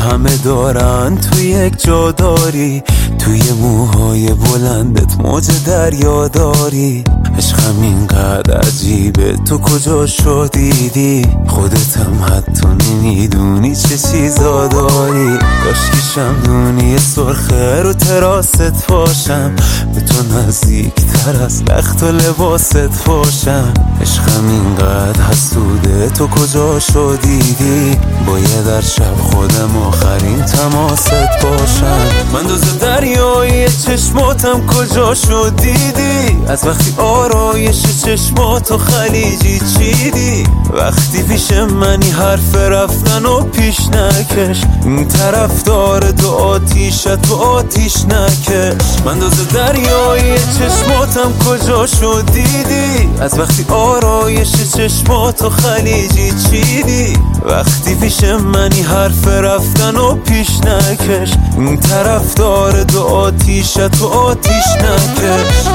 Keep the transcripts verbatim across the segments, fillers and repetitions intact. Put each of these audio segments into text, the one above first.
همه دارن تو یک جا داری، توی موهای بلندت موج دریا داری. عشقم اینقدر عجیبه تو کجا شو دیدی، خودتم حتی نمیدونی چه چیزا داری. کاشکی شمدونی سرخه رو تراست باشم، به تو نزدیک تر از لخت و لباست باشم. عشقم اینقدر حسوده تو کجا شو دیدی، باید در شب خودم آخرین تماست باشم. من دوز دریایی چشماتم کجا شو دیدی، از وقتی آرایش چشماتو خلیجی چیدی. وقتی پیش منی حرف رفتن و پیش نکش، این طرف داره دو آتیشت تو آتیش نکش. من دوز دریایی چشماتم کجا شو دیدی، از وقتی آرایش چشماتو خلیجی چیدی. وقتی پیش منی حرف رفتن و پیش نکش، این طرف داره دو آتیشت تو آتیش نکش.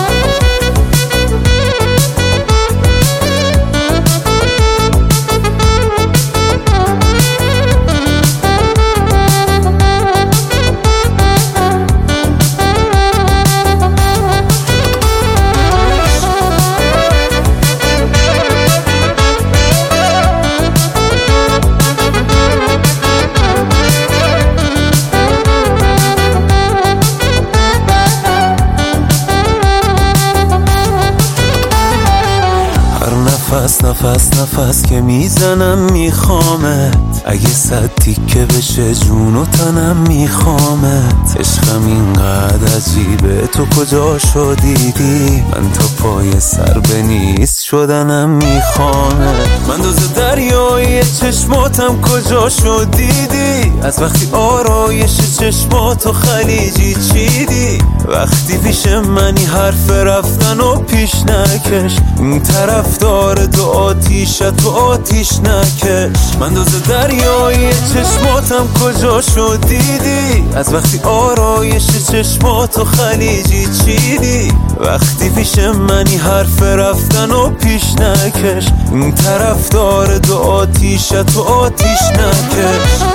نفس نفس نفس که میزنم میخوامت، اگه صد تیکه بشه جون و تنم میخوامت. عشقم اینقدر عجیبه تو کجا شو دیدی، من تا پای سر به نیست شدنم میخوامت. من دوز دریایی چشماتم کجا شو دیدی، از وقتی آرایش چشماتو خلیجی چیدی. وقتی پیش منی حرف رفتن و پیش نکش، این طرف داره دو آتیشت تو آتیش نکش. من دوز دریایی چشماتم کجا شو دیدی، از وقتی آرایش چشماتو خلیجی چیدی. وقتی پیش منی حرف رفتن و پیش نکش، این طرف داره دو آتیشت تو آتیش نکش.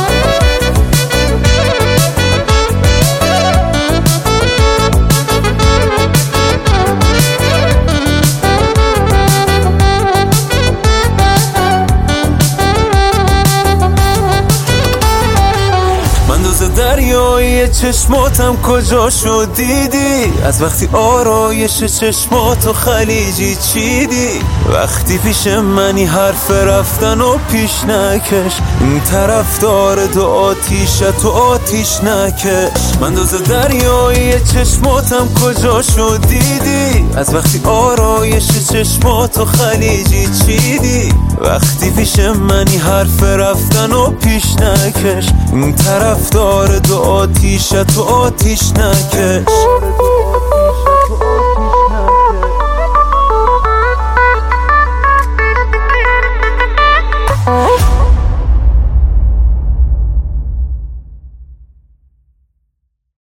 دریایی چشماتم کجا شو دیدی، از وقتی آرایش چشماتو خلیجی چیدی. وقتی پیش منی حرف رفتن و پیش نکش، این طرف داره دو آتیشت تو آتیش نکش. من دوز دریایی چشماتم کجا شو دیدی، از وقتی آرایش چشماتو خلیجی چیدی. وقتی پیش منی حرف رفتن و پیش نکش، این طرف داره دو آتیشت تو آتیش نکش.